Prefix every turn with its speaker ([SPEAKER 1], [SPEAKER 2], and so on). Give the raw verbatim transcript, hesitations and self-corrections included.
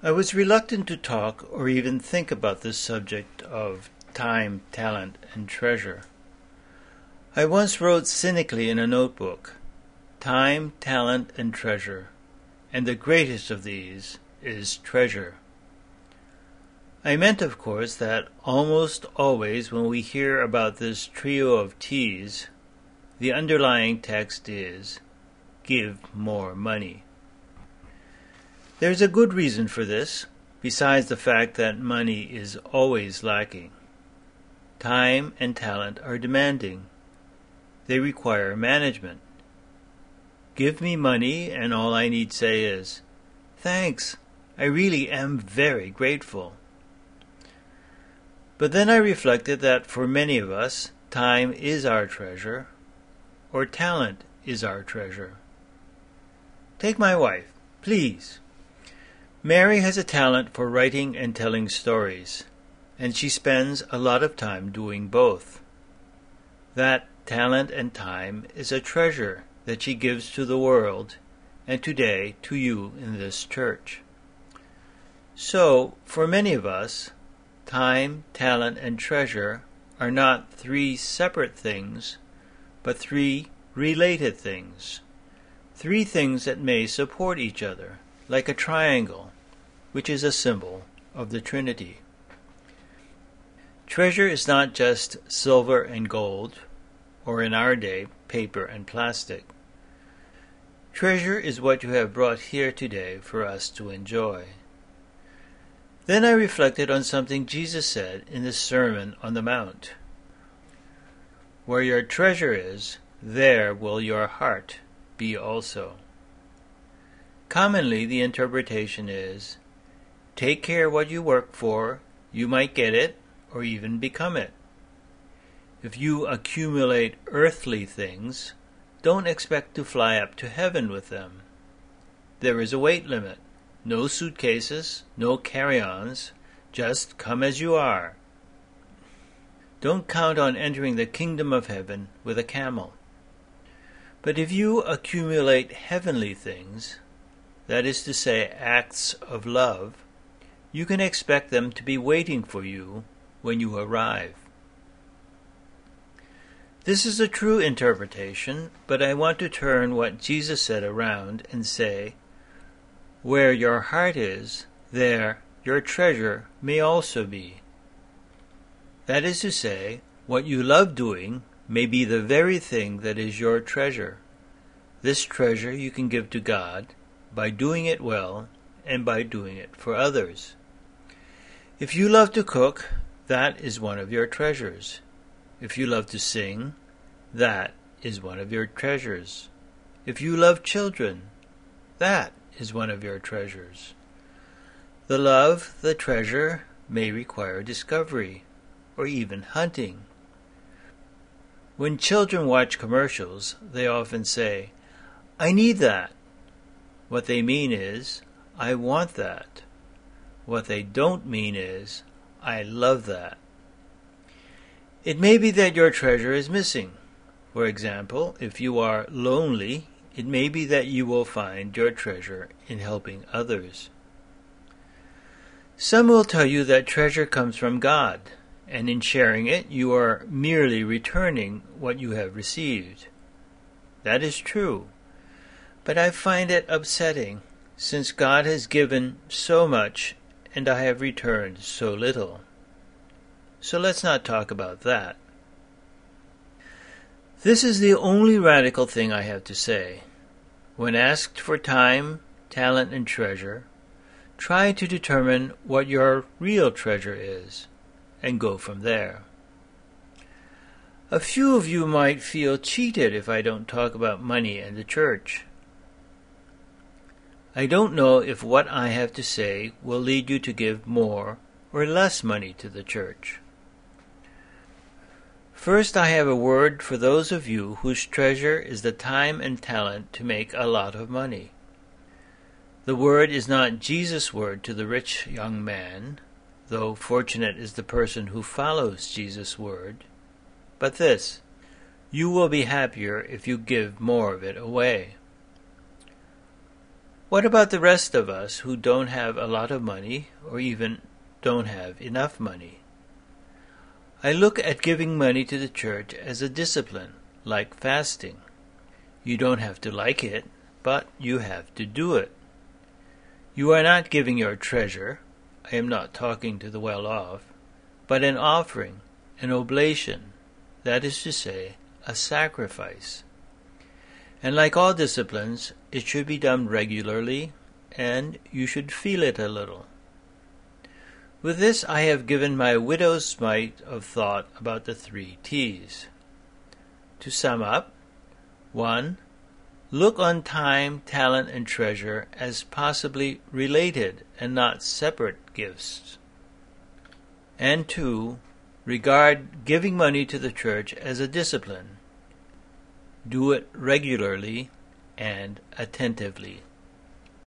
[SPEAKER 1] I was reluctant to talk or even think about this subject of time, talent, and treasure. I once wrote cynically in a notebook, time, talent, and treasure, and the greatest of these is treasure. I meant, of course, that almost always when we hear about this trio of T's, the underlying text is, give more money. There's a good reason for this, besides the fact that money is always lacking. Time and talent are demanding. They require management. Give me money and all I need say is, thanks, I really am very grateful. But then I reflected that for many of us, time is our treasure, or talent is our treasure. Take my wife, please. Mary has a talent for writing and telling stories, and she spends a lot of time doing both. That talent and time is a treasure that she gives to the world, and today to you in this church. So, for many of us, time, talent, and treasure are not three separate things, but three related things. Three things that may support each other, like a triangle, which is a symbol of the Trinity. Treasure is not just silver and gold, or in our day, paper and plastic. Treasure is what you have brought here today for us to enjoy. Then I reflected on something Jesus said in the Sermon on the Mount. Where your treasure is, there will your heart be also. Commonly, the interpretation is, take care what you work for, you might get it, or even become it. If you accumulate earthly things, don't expect to fly up to heaven with them. There is a weight limit. No suitcases, no carry-ons, just come as you are. Don't count on entering the kingdom of heaven with a camel. But if you accumulate heavenly things, that is to say acts of love, you can expect them to be waiting for you when you arrive. This is a true interpretation, but I want to turn what Jesus said around and say, where your heart is, there your treasure may also be. That is to say, what you love doing may be the very thing that is your treasure. This treasure you can give to God by doing it well and by doing it for others. If you love to cook, that is one of your treasures. If you love to sing, that is one of your treasures. If you love children, that is one of your treasures. The love, the treasure, may require discovery, or even hunting. When children watch commercials, they often say, I need that. What they mean is, I want that. What they don't mean is, I love that. It may be that your treasure is missing. For example, if you are lonely, it may be that you will find your treasure in helping others. Some will tell you that treasure comes from God, and in sharing it, you are merely returning what you have received. That is true, but I find it upsetting, since God has given so much and I have returned so little. So let's not talk about that. This is the only radical thing I have to say. When asked for time, talent, and treasure, try to determine what your real treasure is, and go from there. A few of you might feel cheated if I don't talk about money and the church. I don't know if what I have to say will lead you to give more or less money to the church. First, I have a word for those of you whose treasure is the time and talent to make a lot of money. The word is not Jesus' word to the rich young man, though fortunate is the person who follows Jesus' word, but this, you will be happier if you give more of it away. What about the rest of us who don't have a lot of money or even don't have enough money? I look at giving money to the church as a discipline, like fasting. You don't have to like it, but you have to do it. You are not giving your treasure, I am not talking to the well-off, but an offering, an oblation, that is to say, a sacrifice. And like all disciplines, it should be done regularly, and you should feel it a little. With this I have given my widow's mite of thought about the three T's. To sum up, one, look on time, talent, and treasure as possibly related and not separate gifts. And two, regard giving money to the church as a discipline. Do it regularly and attentively.